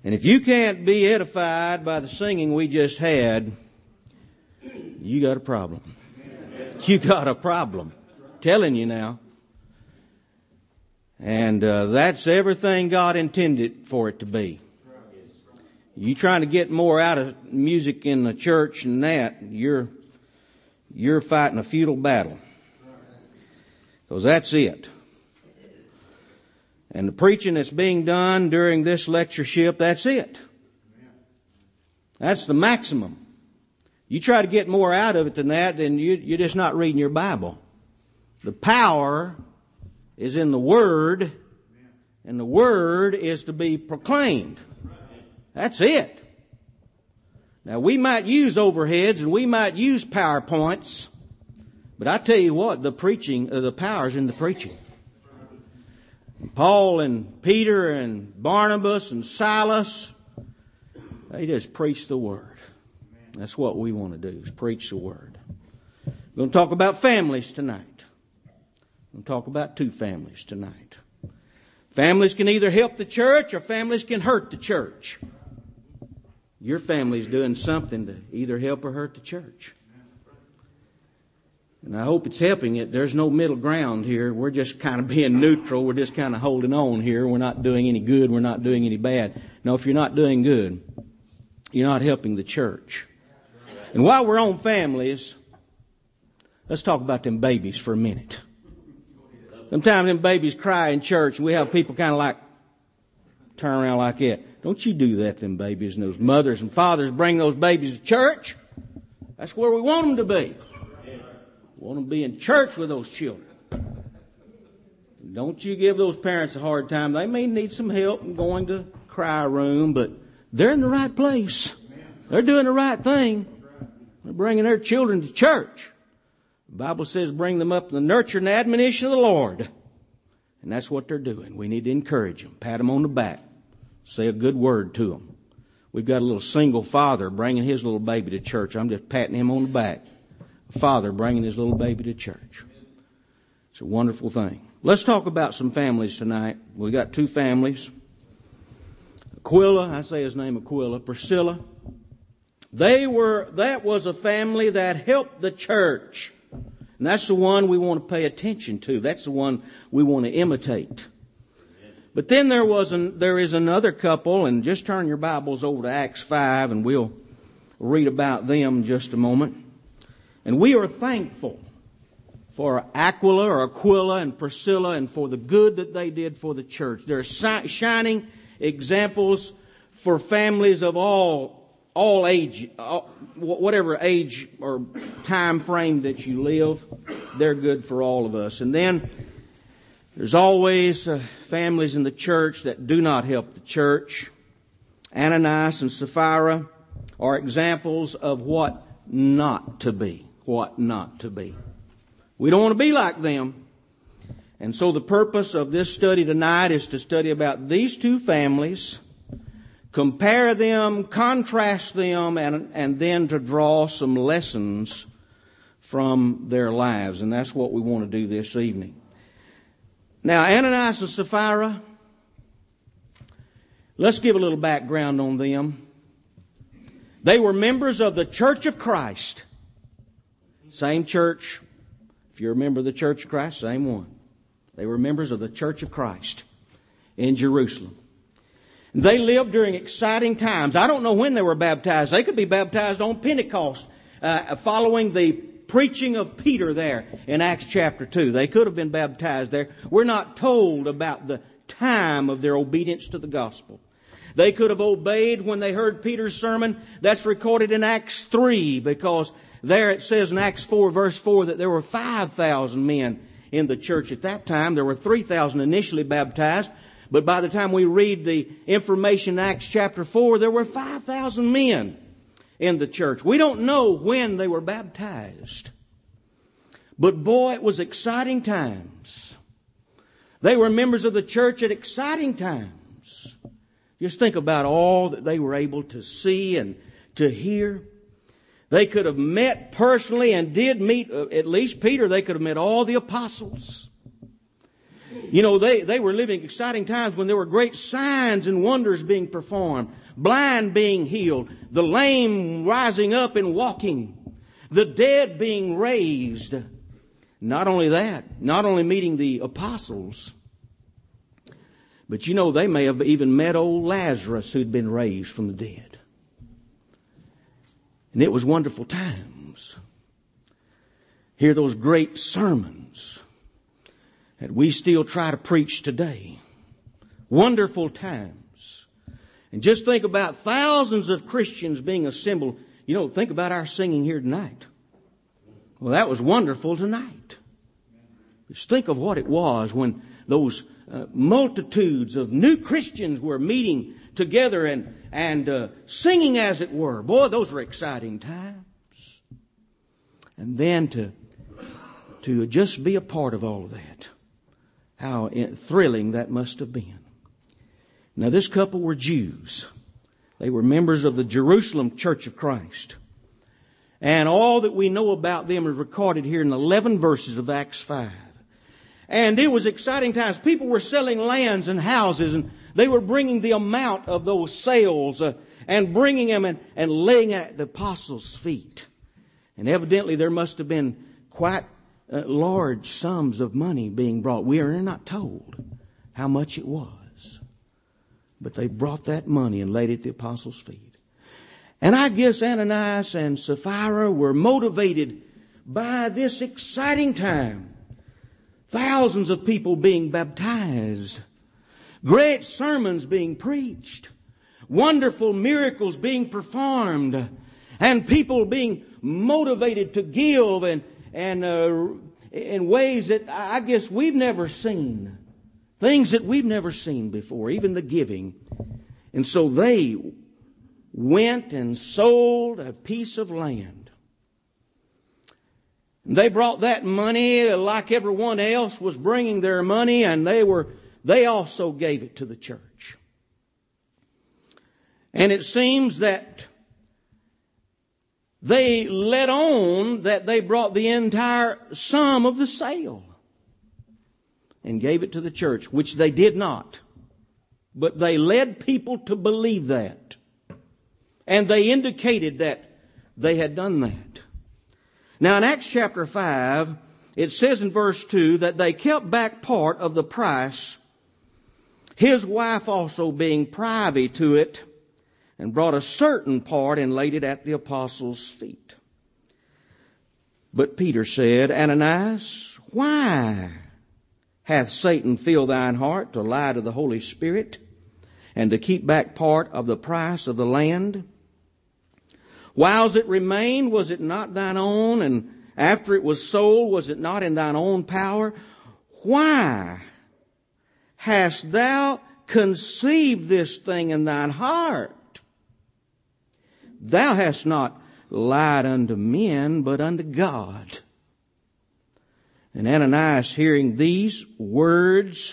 And if you can't be edified by the singing we just had, you got a problem. You got a problem. I'm telling you now. And that's everything God intended for it to be. You trying to get more out of music in the church than that, you're fighting a futile battle. Because that's it. And the preaching that's being done during this lectureship, that's it. That's the maximum. You try to get more out of it than that, then you're just not reading your Bible. The power is in the Word, and the Word is to be proclaimed. That's it. Now we might use overheads and we might use PowerPoints, but I tell you what, the power's in the preaching. Paul and Peter and Barnabas and Silas, they just preached the Word. That's what we want to do, is preach the Word. We're going to talk about families tonight. We're going to talk about two families tonight. Families can either help the church or families can hurt the church. Your family's doing something to either help or hurt the church. And I hope it's helping it. There's no middle ground here. We're just kind of being neutral. We're just kind of holding on here. We're not doing any good. We're not doing any bad. No, if you're not doing good, you're not helping the church. And while we're on families, let's talk about them babies for a minute. Sometimes them babies cry in church and we have people kind of like turn around like that. Don't you do that, them babies, and those mothers and fathers bring those babies to church. That's where we want them to be. We want them to be in church with those children. Don't you give those parents a hard time. They may need some help in going to cry room, but they're in the right place. They're doing the right thing. They're bringing their children to church. The Bible says bring them up in the nurture and admonition of the Lord. And that's what they're doing. We need to encourage them, pat them on the back, say a good word to them. We've got a little single father bringing his little baby to church. I'm just patting him on the back. A father bringing his little baby to church. It's a wonderful thing. Let's talk about some families tonight. We got two families. Aquila, I say his name Aquila, Priscilla. That was a family that helped the church. And that's the one we want to pay attention to. That's the one we want to imitate. But then there is another couple, and just turn your Bibles over to Acts 5 and we'll read about them in just a moment. And we are thankful for Aquila and Priscilla and for the good that they did for the church. They're shining examples for families of all age, whatever age or time frame that you live. They're good for all of us. And then there's always families in the church that do not help the church. Ananias and Sapphira are examples of what not to be. What not to be. We don't want to be like them. And so the purpose of this study tonight is to study about these two families, compare them, contrast them, and then to draw some lessons from their lives. And that's what we want to do this evening. Now, Ananias and Sapphira, let's give a little background on them. They were members of the Church of Christ. Same church. If you're a member of the Church of Christ, same one. They were members of the Church of Christ in Jerusalem. They lived during exciting times. I don't know when they were baptized. They could be baptized on Pentecost, following the preaching of Peter there in Acts chapter 2. They could have been baptized there. We're not told about the time of their obedience to the gospel. They could have obeyed when they heard Peter's sermon. That's recorded in Acts 3, because there it says in Acts 4 verse 4 that there were 5,000 men in the church at that time. There were 3,000 initially baptized. But by the time we read the information in Acts chapter 4, there were 5,000 men in the church. We don't know when they were baptized. But boy, it was exciting times. They were members of the church at exciting times. Just think about all that they were able to see and to hear. They could have met personally and did meet, at least Peter, they could have met all the apostles. You know, they were living exciting times when there were great signs and wonders being performed, blind being healed, the lame rising up and walking, the dead being raised. Not only that, not only meeting the apostles, but you know, they may have even met old Lazarus who'd been raised from the dead. And it was wonderful times. Hear those great sermons that we still try to preach today. Wonderful times. And just think about thousands of Christians being assembled. You know, think about our singing here tonight. Well, that was wonderful tonight. Just think of what it was when those multitudes of new Christians were meeting together and singing, as it were. Boy, those were exciting times. And then to just be a part of all of that. How thrilling that must have been. Now, this couple were Jews. They were members of the Jerusalem Church of Christ. And all that we know about them is recorded here in 11 verses of Acts 5. And it was exciting times. People were selling lands and houses, and they were bringing the amount of those sales and bringing them and laying at the apostles' feet. And evidently there must have been quite large sums of money being brought. We are not told how much it was. But they brought that money and laid it at the apostles' feet. And I guess Ananias and Sapphira were motivated by this exciting time. Thousands of people being baptized. Great sermons being preached. Wonderful miracles being performed. And people being motivated to give and in ways that I guess we've never seen. Things that we've never seen before, even the giving. And so they went and sold a piece of land. And they brought that money like everyone else was bringing their money, and they also gave it to the church. And it seems that they let on that they brought the entire sum of the sale and gave it to the church, which they did not. But they led people to believe that. And they indicated that they had done that. Now in Acts chapter 5, it says in verse 2 that they kept back part of the price, his wife also being privy to it, and brought a certain part and laid it at the apostles' feet. But Peter said, Ananias, why hath Satan filled thine heart to lie to the Holy Spirit and to keep back part of the price of the land? Whiles it remained, was it not thine own? And after it was sold, was it not in thine own power? Why hast thou conceived this thing in thine heart? Thou hast not lied unto men, but unto God. And Ananias, hearing these words,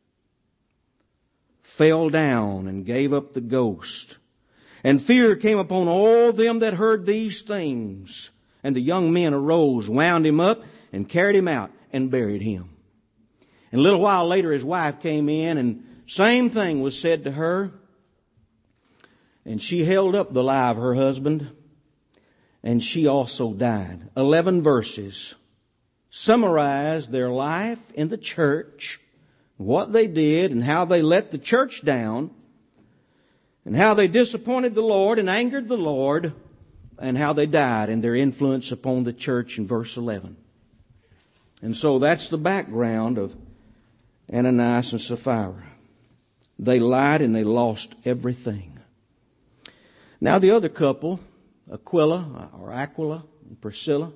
fell down and gave up the ghost. And fear came upon all them that heard these things. And the young men arose, wound him up, and carried him out, and buried him. And a little while later his wife came in, and same thing was said to her. And she held up the lie of her husband, and she also died. 11 verses summarize their life in the church, what they did, and how they let the church down, and how they disappointed the Lord and angered the Lord, and how they died and their influence upon the church in verse 11. And so that's the background of Ananias and Sapphira. They lied and they lost everything. Now the other couple, Aquila and Priscilla,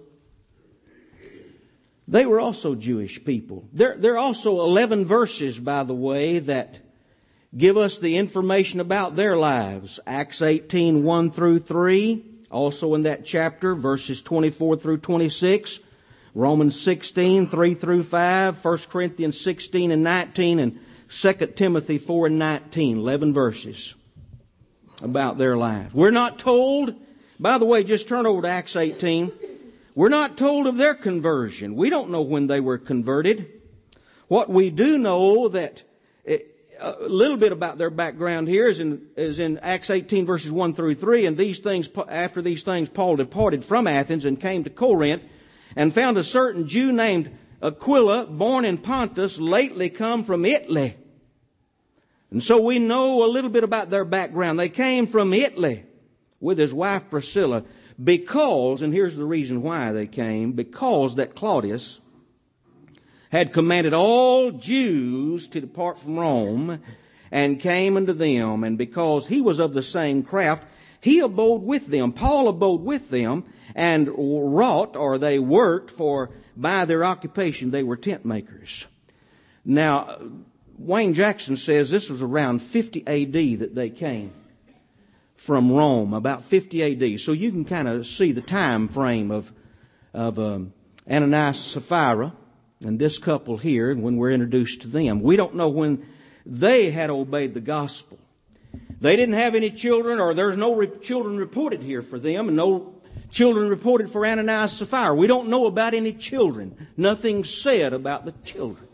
they were also Jewish people. There are also 11 verses, by the way, that give us the information about their lives. Acts 18, 1 through 3, also in that chapter, verses 24 through 26. Romans 16, 3 through 5, 1 Corinthians 16 and 19, and 2 Timothy 4 and 19, 11 verses about their lives. We're not told, by the way, just turn over to Acts 18. We're not told of their conversion. We don't know when they were converted. What we do know that a little bit about their background here is in Acts 18 verses 1 through 3. And after these things, Paul departed from Athens and came to Corinth and found a certain Jew named Aquila, born in Pontus, lately come from Italy. And so we know a little bit about their background. They came from Italy with his wife Priscilla because, and here's the reason why they came, because that Claudius had commanded all Jews to depart from Rome and came unto them. And because he was of the same craft, he abode with them. Paul abode with them and wrought, or they worked, for by their occupation they were tent makers. Now, Wayne Jackson says this was around 50 A.D. that they came from Rome, about 50 A.D. So you can kind of see the time frame of Ananias and Sapphira and this couple here when we're introduced to them. We don't know when they had obeyed the gospel. They didn't have any children, or there's no children reported here for them, and no children reported for Ananias and Sapphira. We don't know about any children. Nothing said about the children.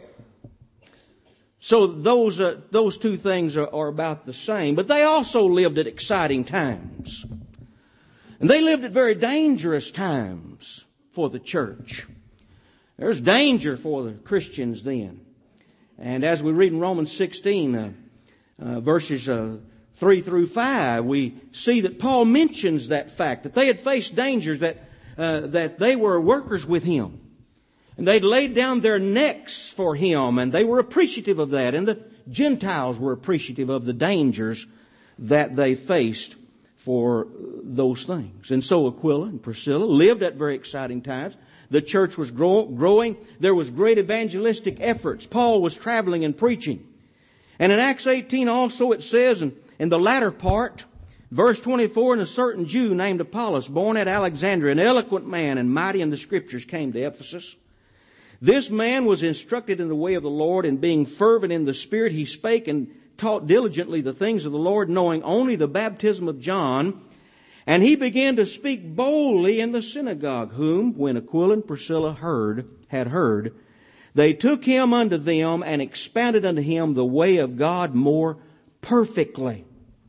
So those two things are about the same. But they also lived at exciting times. And they lived at very dangerous times for the church. There's danger for the Christians then. And as we read in Romans 16, verses 3 through 5, we see that Paul mentions that fact, that they had faced dangers, that they were workers with him. And they'd laid down their necks for him, and they were appreciative of that. And the Gentiles were appreciative of the dangers that they faced for those things. And so Aquila and Priscilla lived at very exciting times. The church was growing. There was great evangelistic efforts. Paul was traveling and preaching. And in Acts 18 also it says, in the latter part, verse 24, and a certain Jew named Apollos, born at Alexandria, an eloquent man and mighty in the Scriptures, came to Ephesus. This man was instructed in the way of the Lord, and being fervent in the Spirit, he spake and taught diligently the things of the Lord, knowing only the baptism of John. And he began to speak boldly in the synagogue, whom, when Aquila and Priscilla had heard, they took him unto them and expounded unto him the way of God more perfectly.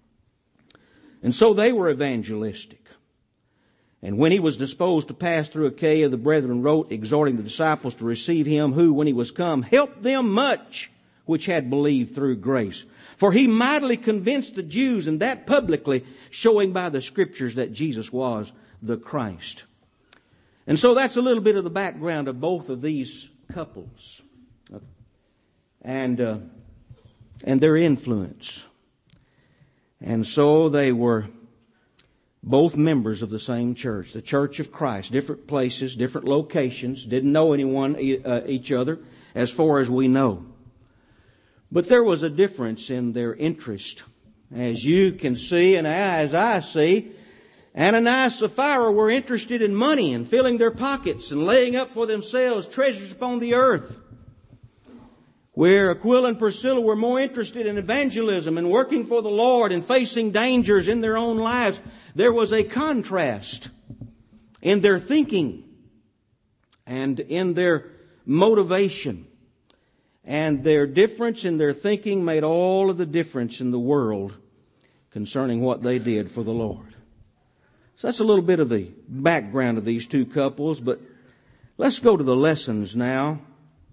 And so they were evangelistic. And when he was disposed to pass through Achaia, the brethren wrote, exhorting the disciples to receive him, who, when he was come, helped them much which had believed through grace. For he mightily convinced the Jews, and that publicly, showing by the Scriptures that Jesus was the Christ. And so that's a little bit of the background of both of these couples and their influence. And so they were both members of the same church, the Church of Christ, different places, different locations, didn't know each other as far as we know. But there was a difference in their interest. As you can see, and as I see, Ananias and Sapphira were interested in money and filling their pockets and laying up for themselves treasures upon the earth. Where Aquila and Priscilla were more interested in evangelism and working for the Lord and facing dangers in their own lives. There was a contrast in their thinking and in their motivation. And their difference in their thinking made all of the difference in the world concerning what they did for the Lord. So that's a little bit of the background of these two couples. But let's go to the lessons now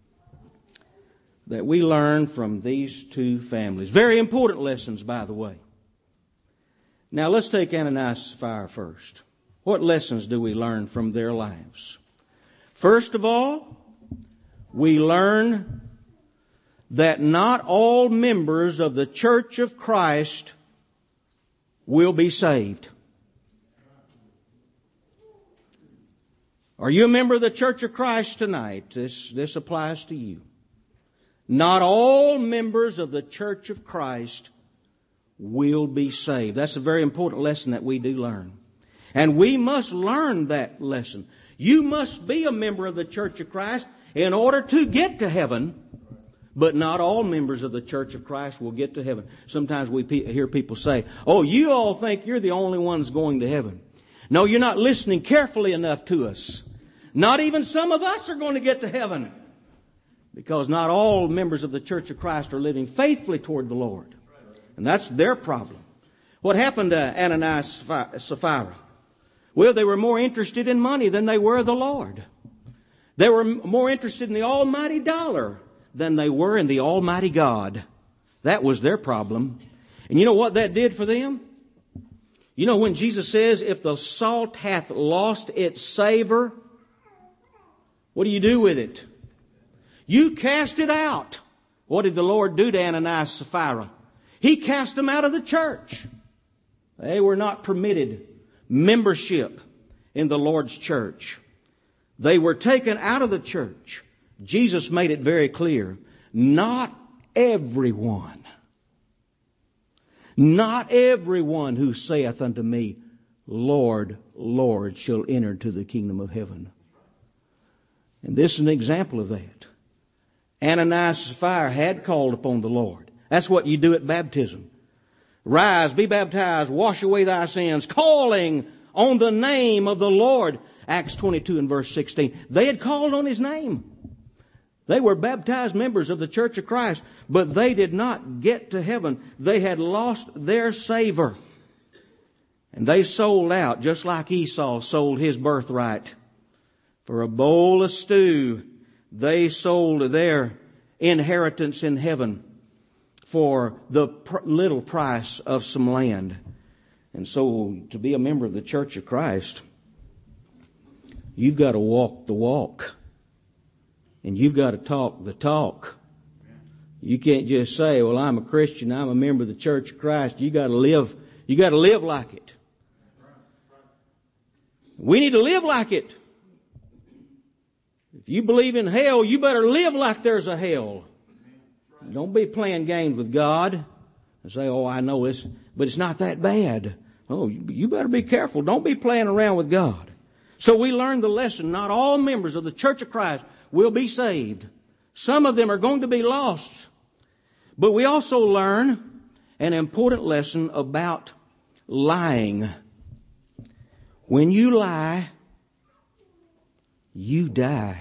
that we learn from these two families. Very important lessons, by the way. Now let's take Ananias and Sapphira first. What lessons do we learn from their lives? First of all, we learn that not all members of the Church of Christ will be saved. Are you a member of the Church of Christ tonight? This applies to you. Not all members of the Church of Christ will be saved. That's a very important lesson that we do learn. And we must learn that lesson. You must be a member of the Church of Christ in order to get to heaven. But not all members of the Church of Christ will get to heaven. Sometimes we hear people say, oh, you all think you're the only ones going to heaven. No, you're not listening carefully enough to us. Not even some of us are going to get to heaven. Because not all members of the Church of Christ are living faithfully toward the Lord. And that's their problem. What happened to Ananias and Sapphira? Well, they were more interested in money than they were the Lord. They were more interested in the almighty dollar than they were in the almighty God. That was their problem. And you know what that did for them? You know when Jesus says, if the salt hath lost its savor, what do you do with it? You cast it out. What did the Lord do to Ananias and Sapphira? He cast them out of the church. They were not permitted membership in the Lord's church. They were taken out of the church. Jesus made it very clear. Not everyone who saith unto me, Lord, Lord, shall enter into the kingdom of heaven. And this is an example of that. Ananias and Sapphira had called upon the Lord. That's what you do at baptism. Rise, be baptized, wash away thy sins, calling on the name of the Lord. Acts 22 and verse 16. They had called on His name. They were baptized members of the Church of Christ, but they did not get to heaven. They had lost their savor. And they sold out, just like Esau sold his birthright. For a bowl of stew, they sold their inheritance in heaven for the little price of some land. And so, to be a member of the Church of Christ, you've got to walk the walk. And you've got to talk the talk. You can't just say, well, I'm a Christian, I'm a member of the Church of Christ. You got to live like it. We need to live like it. If you believe in hell, you better live like there's a hell. Don't be playing games with God and say, oh, I know this, but it's not that bad. Oh, you better be careful. Don't be playing around with God. So we learned the lesson. Not all members of the Church of Christ will be saved. Some of them are going to be lost. But we also learn an important lesson about lying. When you lie, you die.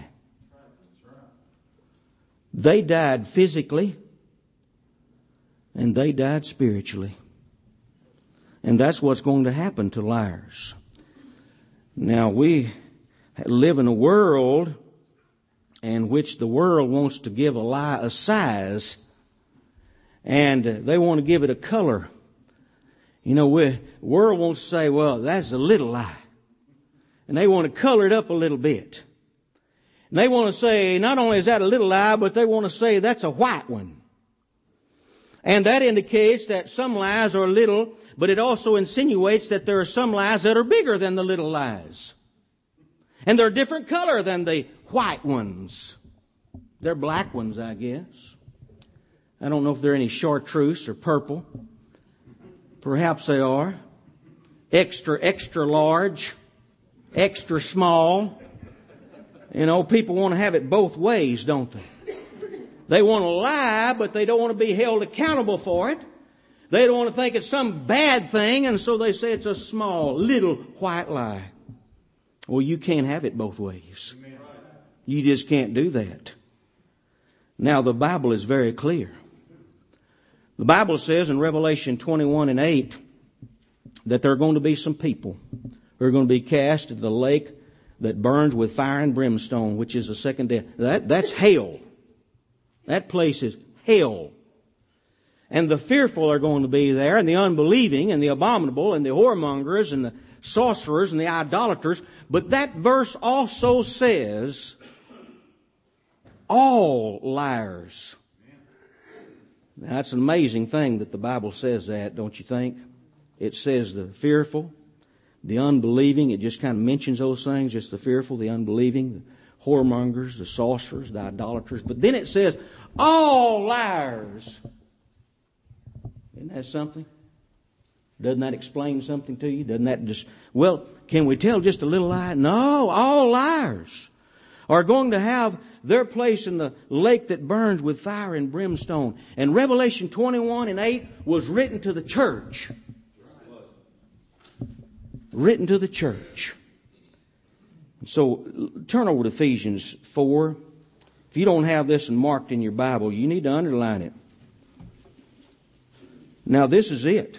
They died physically, and they died spiritually. And that's what's going to happen to liars. Now, we live in a world in which the world wants to give a lie a size, and they want to give it a color. You know, the world wants to say, well, that's a little lie. And they want to color it up a little bit. And they want to say, not only is that a little lie, but they want to say that's a white one. And that indicates that some lies are little, but it also insinuates that there are some lies that are bigger than the little lies. And they're a different color than the white ones. They're black ones, I guess. I don't know if they're any chartreuse or purple. Perhaps they are. Extra, extra large. Extra small. You know, people want to have it both ways, don't they? They want to lie, but they don't want to be held accountable for it. They don't want to think it's some bad thing, and so they say it's a small, little white lie. Well, you can't have it both ways. You just can't do that. Now, the Bible is very clear. The Bible says in Revelation 21 and 8 that there are going to be some people who are going to be cast into the lake that burns with fire and brimstone, which is the second death. That's hell. That place is hell. And the fearful are going to be there, and the unbelieving, and the abominable, and the whoremongers, and the sorcerers, and the idolaters. But that verse also says, all liars. Now, that's an amazing thing that the Bible says that, don't you think? It says the fearful, the unbelieving. It just kind of mentions those things, just the fearful, the unbelieving, the whoremongers, the sorcerers, the idolaters. But then it says, all liars. Isn't that something? Doesn't that explain something to you? Doesn't that just, well, can we tell just a little lie? No, all liars are going to have their place in the lake that burns with fire and brimstone. And Revelation 21 and 8 was written to the church. Written to the church. So turn over to Ephesians 4. If you don't have this marked in your Bible, you need to underline it. Now this is it.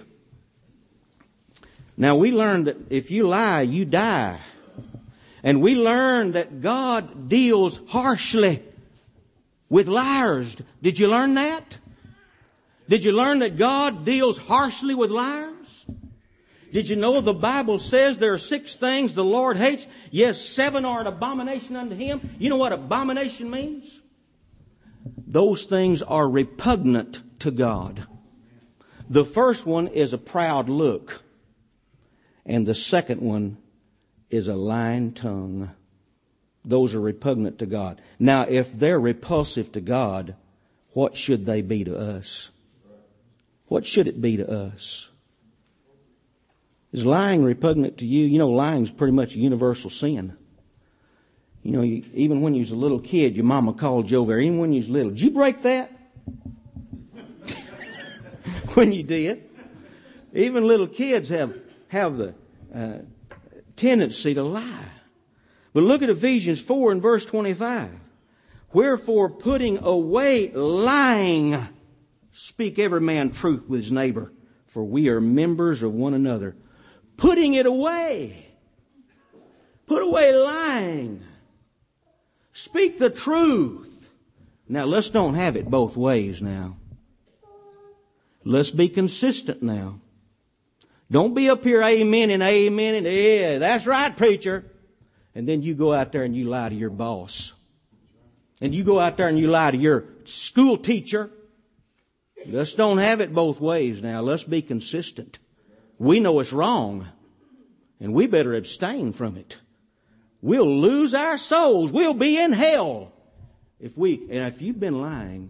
Now we learned that if you lie, you die. And we learned that God deals harshly with liars. Did you learn that? Did you learn that God deals harshly with liars? Did you know the Bible says there are 6 things the Lord hates? Yes, 7 are an abomination unto Him. You know what abomination means? Those things are repugnant to God. The first one is a proud look. And the second one is a lying tongue. Those are repugnant to God. Now, if they're repulsive to God, what should they be to us? What should it be to us? Is lying repugnant to you? You know, lying is pretty much a universal sin. You know, even when you was a little kid, your mama called you over. Even when you was little, did you break that? When you did. Even little kids have the tendency to lie. But look at Ephesians 4 and verse 25. Wherefore, putting away lying, speak every man truth with his neighbor, for we are members of one another. Putting it away. Put away lying. Speak the truth. Now, let's don't have it both ways now. Let's be consistent now. Don't be up here amen and amen and yeah, that's right, preacher. And then you go out there and you lie to your boss. And you go out there and you lie to your school teacher. Let's don't have it both ways now. Let's be consistent. We know it's wrong. And we better abstain from it. We'll lose our souls. We'll be in hell. If you've been lying.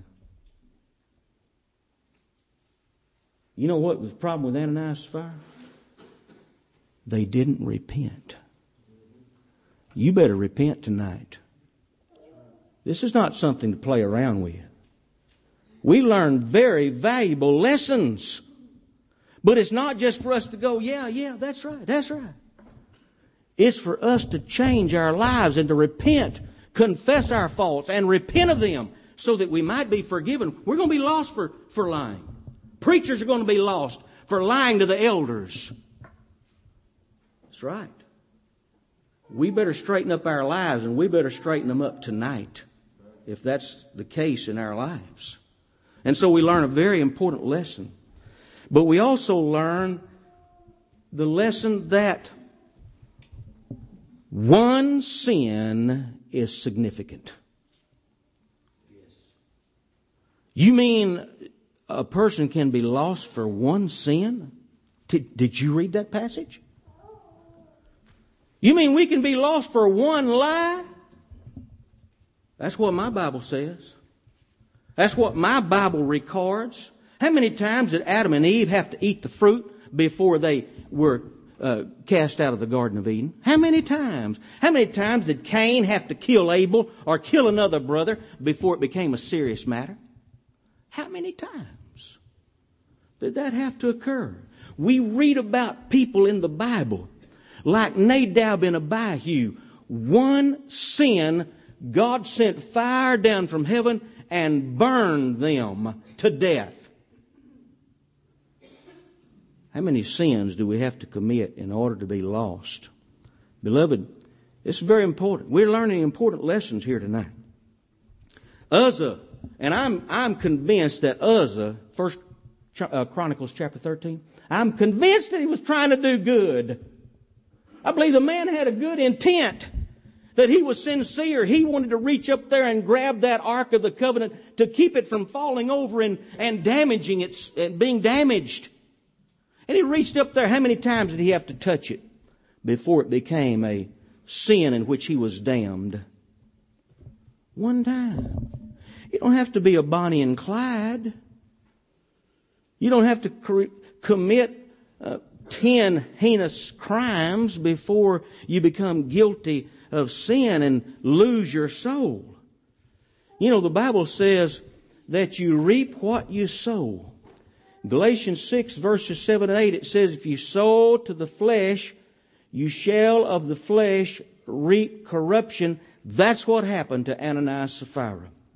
You know what was the problem with Ananias and Sapphira? They didn't repent. You better repent tonight. This is not something to play around with. We learn very valuable lessons. But it's not just for us to go, yeah, that's right, that's right. It's for us to change our lives and to repent, confess our faults and repent of them so that we might be forgiven. We're going to be lost for lying. Preachers are going to be lost for lying to the elders. That's right. We better straighten up our lives, and we better straighten them up tonight if that's the case in our lives. And so we learn a very important lesson. But we also learn the lesson that one sin is significant. You mean a person can be lost for one sin? Did you read that passage? You mean we can be lost for one lie? That's what my Bible says. That's what my Bible records. How many times did Adam and Eve have to eat the fruit before they were cast out of the Garden of Eden? How many times? How many times did Cain have to kill Abel or kill another brother before it became a serious matter? How many times did that have to occur? We read about people in the Bible like Nadab and Abihu. One sin, God sent fire down from heaven and burned them to death. How many sins do we have to commit in order to be lost? Beloved, it's very important. We're learning important lessons here tonight. Uzzah, and I'm convinced that Uzzah, 1 Chronicles chapter 13, I'm convinced that he was trying to do good. I believe the man had a good intent, that he was sincere. He wanted to reach up there and grab that Ark of the Covenant to keep it from falling over and damaging it and being damaged. And he reached up there. How many times did he have to touch it before it became a sin in which he was damned? One time. You don't have to be a Bonnie and Clyde. You don't have to commit 10 heinous crimes before you become guilty of sin and lose your soul. You know, the Bible says that you reap what you sow. Galatians 6 verses 7 and 8, it says, if you sow to the flesh, you shall of the flesh reap corruption. That's what happened to Ananias and Sapphira.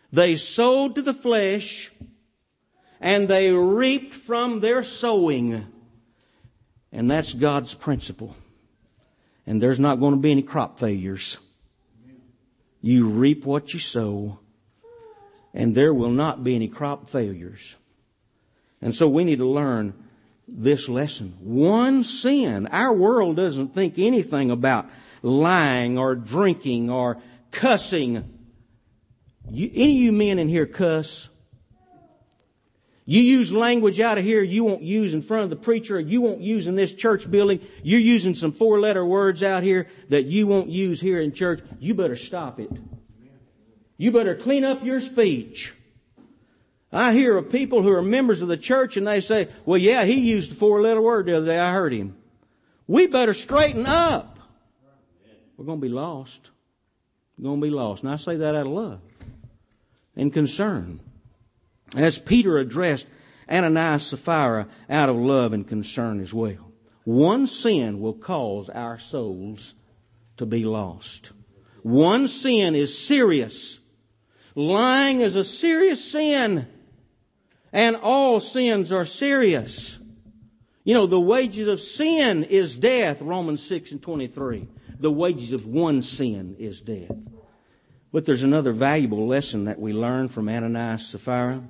They sowed to the flesh, and they reaped from their sowing. And that's God's principle. And there's not going to be any crop failures. You reap what you sow, and there will not be any crop failures. And so we need to learn this lesson. One sin. Our world doesn't think anything about lying or drinking or cussing. Any of you men in here cuss? You use language out of here you won't use in front of the preacher, or you won't use in this church building. You're using some 4-letter words out here that you won't use here in church. You better stop it. You better clean up your speech. I hear of people who are members of the church and they say, well, yeah, he used a 4-letter word the other day. I heard him. We better straighten up. We're going to be lost. We're going to be lost. And I say that out of love and concern. As Peter addressed Ananias and Sapphira out of love and concern as well. One sin will cause our souls to be lost. One sin is serious. Lying is a serious sin. And all sins are serious. You know, the wages of sin is death, Romans 6:23. The wages of one sin is death. But there's another valuable lesson that we learn from Ananias and Sapphira.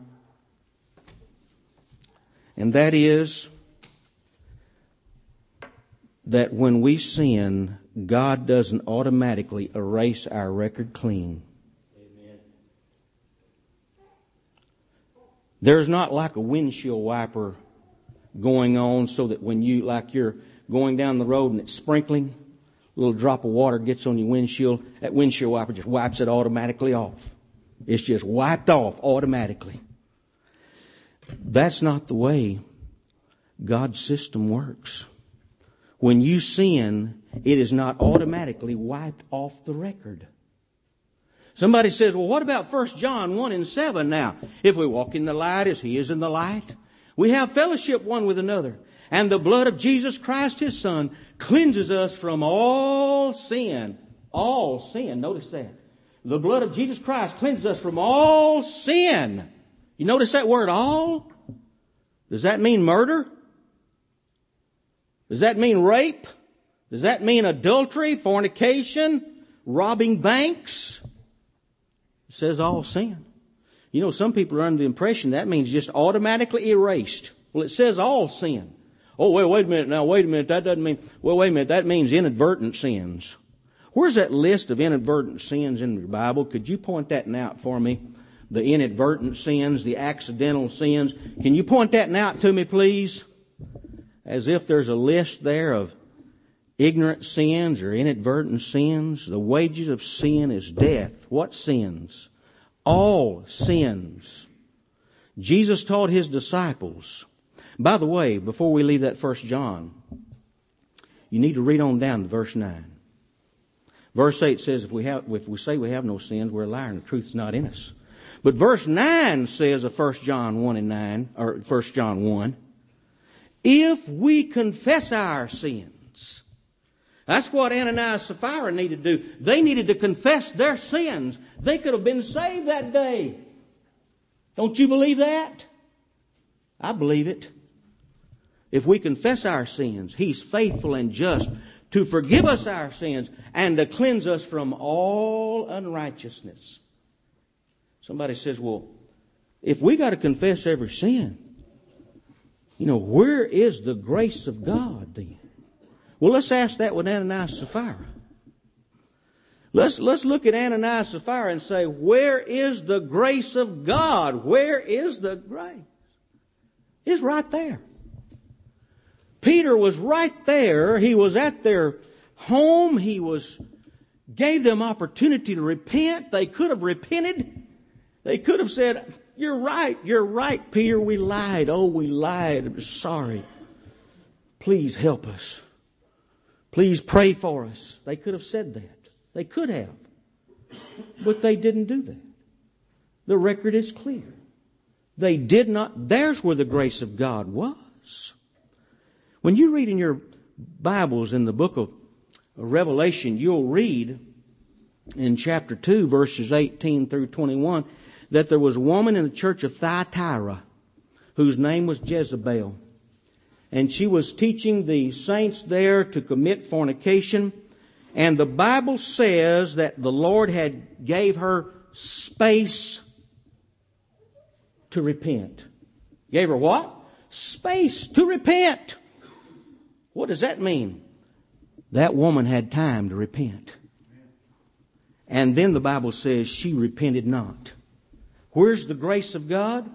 And that is that when we sin, God doesn't automatically erase our record clean. There's not like a windshield wiper going on so that when you're going down the road and it's sprinkling, a little drop of water gets on your windshield, that windshield wiper just wipes it automatically off. It's just wiped off automatically. That's not the way God's system works. When you sin, it is not automatically wiped off the record. Somebody says, well, what about 1 John 1:7 now? If we walk in the light as He is in the light, we have fellowship one with another. And the blood of Jesus Christ, His Son, cleanses us from all sin. All sin. Notice that. The blood of Jesus Christ cleanses us from all sin. You notice that word all? Does that mean murder? Does that mean rape? Does that mean adultery, fornication, robbing banks? It says all sin. You know, some people are under the impression that means just automatically erased. Well, it says all sin. Oh, wait a minute now, wait a minute. That doesn't mean, well, wait a minute, that means inadvertent sins. Where's that list of inadvertent sins in your Bible? Could you point that out for me? The inadvertent sins, the accidental sins. Can you point that out to me, please? As if there's a list there of ignorant sins or inadvertent sins. The wages of sin is death. What sins? All sins. Jesus taught His disciples. By the way, before we leave that 1 John, you need to read on down to verse 9. Verse 8 says, if we say we have no sins, we're a liar and the truth is not in us. But verse 9 says of 1 John 1:9, or 1 John 1, if we confess our sins. That's what Ananias and Sapphira needed to do. They needed to confess their sins. They could have been saved that day. Don't you believe that? I believe it. If we confess our sins, He's faithful and just to forgive us our sins and to cleanse us from all unrighteousness. Somebody says, well, if we got to confess every sin, you know, where is the grace of God then? Well, let's ask that with Ananias and Sapphira. Let's look at Ananias and Sapphira and say, where is the grace of God? Where is the grace? It's right there. Peter was right there. He was at their home. He gave them opportunity to repent. They could have repented. They could have said, you're right, Peter, we lied. Oh, we lied. I'm sorry. Please help us. Please pray for us. They could have said that. They could have. But they didn't do that. The record is clear. They did not. There's where the grace of God was. When you read in your Bibles in the book of Revelation, you'll read in chapter 2, verses 18 through 21, that there was a woman in the church of Thyatira whose name was Jezebel. And she was teaching the saints there to commit fornication. And the Bible says that the Lord had gave her space to repent. Gave her what? Space to repent. What does that mean? That woman had time to repent. And then the Bible says she repented not. Where's the grace of God?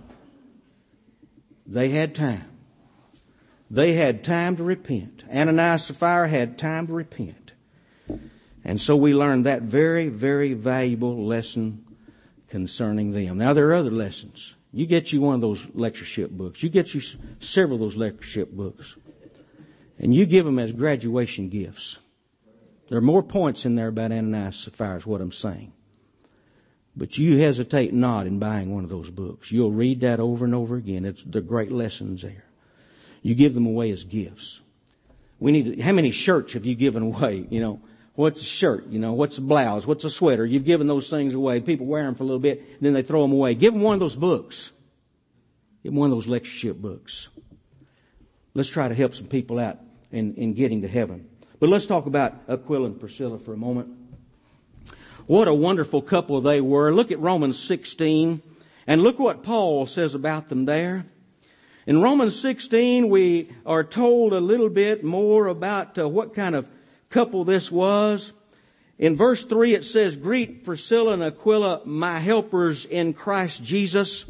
They had time. They had time to repent. Ananias and Sapphira had time to repent. And so we learned that very, very valuable lesson concerning them. Now there are other lessons. You get you one of those lectureship books. You get you several of those lectureship books. And you give them as graduation gifts. There are more points in there about Ananias and Sapphira is what I'm saying. But you hesitate not in buying one of those books. You'll read that over and over again. They're great lessons there. You give them away as gifts. How many shirts have you given away? You know, what's a shirt? You know, what's a blouse? What's a sweater? You've given those things away. People wear them for a little bit, and then they throw them away. Give them one of those books. Give them one of those lectureship books. Let's try to help some people out in getting to heaven. But let's talk about Aquila and Priscilla for a moment. What a wonderful couple they were. Look at Romans 16, and look what Paul says about them there. In Romans 16, we are told a little bit more about what kind of couple this was. In verse 3, it says, "Greet Priscilla and Aquila, my helpers in Christ Jesus,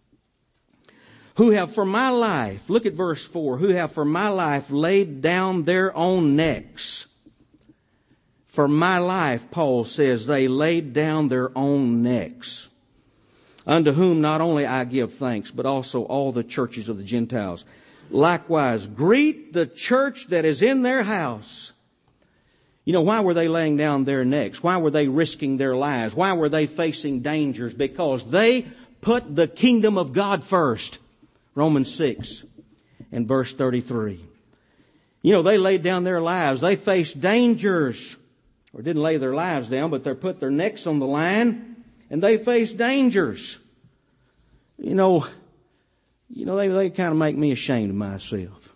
who have for my life," look at verse 4, "who have for my life laid down their own necks." For my life, Paul says, they laid down their own necks. "Unto whom not only I give thanks, but also all the churches of the Gentiles. Likewise, greet the church that is in their house." You know, why were they laying down their necks? Why were they risking their lives? Why were they facing dangers? Because they put the kingdom of God first. Romans 6 and verse 33. You know, they laid down their lives. They faced dangers. Or didn't lay their lives down, but they put their necks on the line. And they face dangers. You know, they kind of make me ashamed of myself.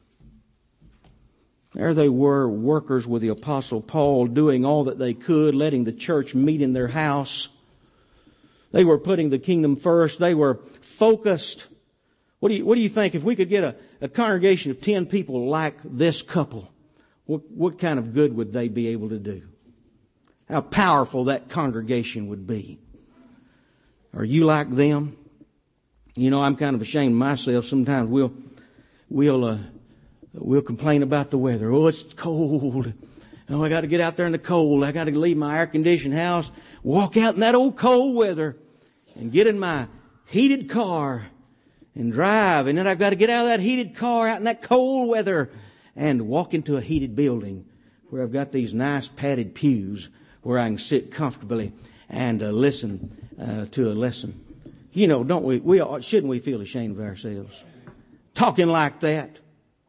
There they were, workers with the Apostle Paul, doing all that they could, letting the church meet in their house. They were putting the kingdom first. They were focused. What do you think if we could get a congregation of 10 people like this couple? What kind of good would they be able to do? How powerful that congregation would be. Are you like them? You know, I'm kind of ashamed of myself. Sometimes we'll complain about the weather. Oh, it's cold. Oh, I got to get out there in the cold. I got to leave my air-conditioned house, walk out in that old cold weather, and get in my heated car and drive. And then I've got to get out of that heated car out in that cold weather and walk into a heated building where I've got these nice padded pews where I can sit comfortably and listen to a lesson. You know, don't we shouldn't we feel ashamed of ourselves? Talking like that.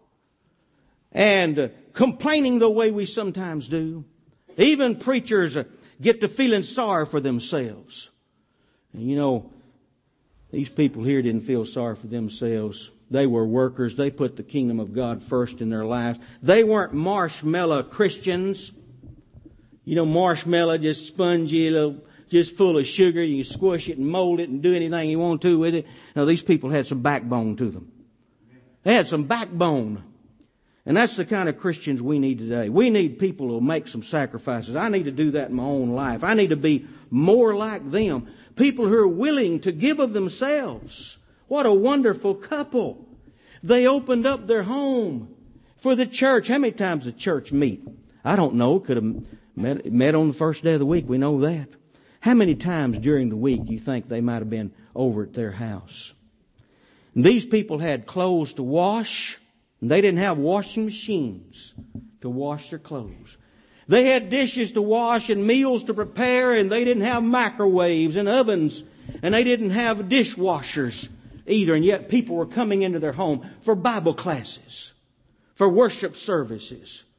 And complaining the way we sometimes do. Even preachers get to feeling sorry for themselves. And you know, these people here didn't feel sorry for themselves. They were workers. They put the kingdom of God first in their lives. They weren't marshmallow Christians. You know, marshmallow, just spongy, just full of sugar. You can squish it and mold it and do anything you want to with it. No, these people had some backbone to them. They had some backbone. And that's the kind of Christians we need today. We need people who will make some sacrifices. I need to do that in my own life. I need to be more like them. People who are willing to give of themselves. What a wonderful couple. They opened up their home for the church. How many times did the church meet? I don't know. Could have met on the first day of the week. We know that. How many times during the week do you think they might have been over at their house? And these people had clothes to wash. And they didn't have washing machines to wash their clothes. They had dishes to wash and meals to prepare, and they didn't have microwaves and ovens, and they didn't have dishwashers either. And yet people were coming into their home for Bible classes, for worship services.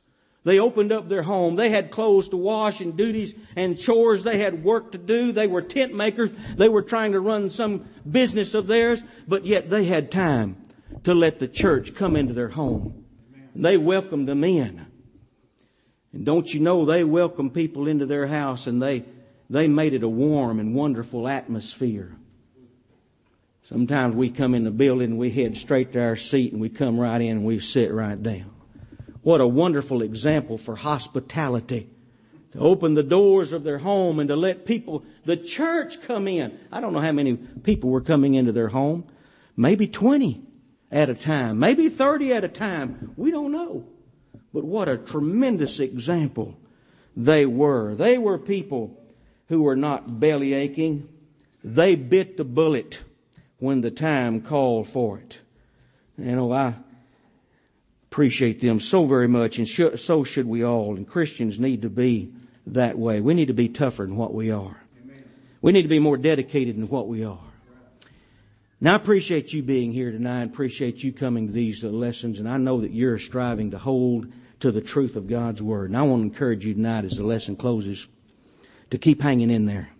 They opened up their home. They had clothes to wash and duties and chores. They had work to do. They were tent makers. They were trying to run some business of theirs, but yet they had time to let the church come into their home. And they welcomed them in. And don't you know, they welcomed people into their house, and they made it a warm and wonderful atmosphere. Sometimes we come in the building and we head straight to our seat and we come right in and we sit right down. What a wonderful example for hospitality. To open the doors of their home and to let people, the church, come in. I don't know how many people were coming into their home. Maybe 20 at a time. Maybe 30 at a time. We don't know. But what a tremendous example they were. They were people who were not belly aching. They bit the bullet when the time called for it. You know, I appreciate them so very much, and so should we all. And Christians need to be that way. We need to be tougher than what we are. Amen. We need to be more dedicated than what we are. Now, I appreciate you being here tonight. I appreciate you coming to these lessons, and I know that you're striving to hold to the truth of God's Word. And I want to encourage you tonight as the lesson closes to keep hanging in there.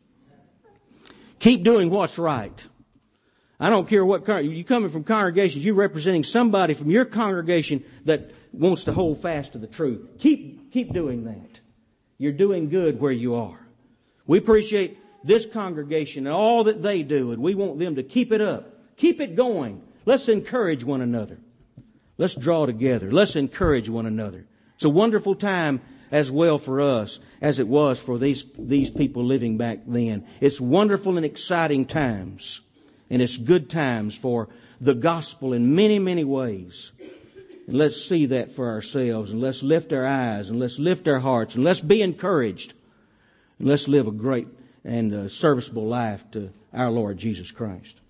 Keep doing what's right. I don't care what you coming from congregations, you're representing somebody from your congregation that wants to hold fast to the truth. Keep doing that. You're doing good where you are. We appreciate this congregation and all that they do, and we want them to keep it up. Keep it going. Let's encourage one another. Let's draw together. Let's encourage one another. It's a wonderful time as well for us as it was for these people living back then. It's wonderful and exciting times. And it's good times for the gospel in many, many ways. And let's see that for ourselves. And let's lift our eyes. And let's lift our hearts. And let's be encouraged. And let's live a great and serviceable life to our Lord Jesus Christ.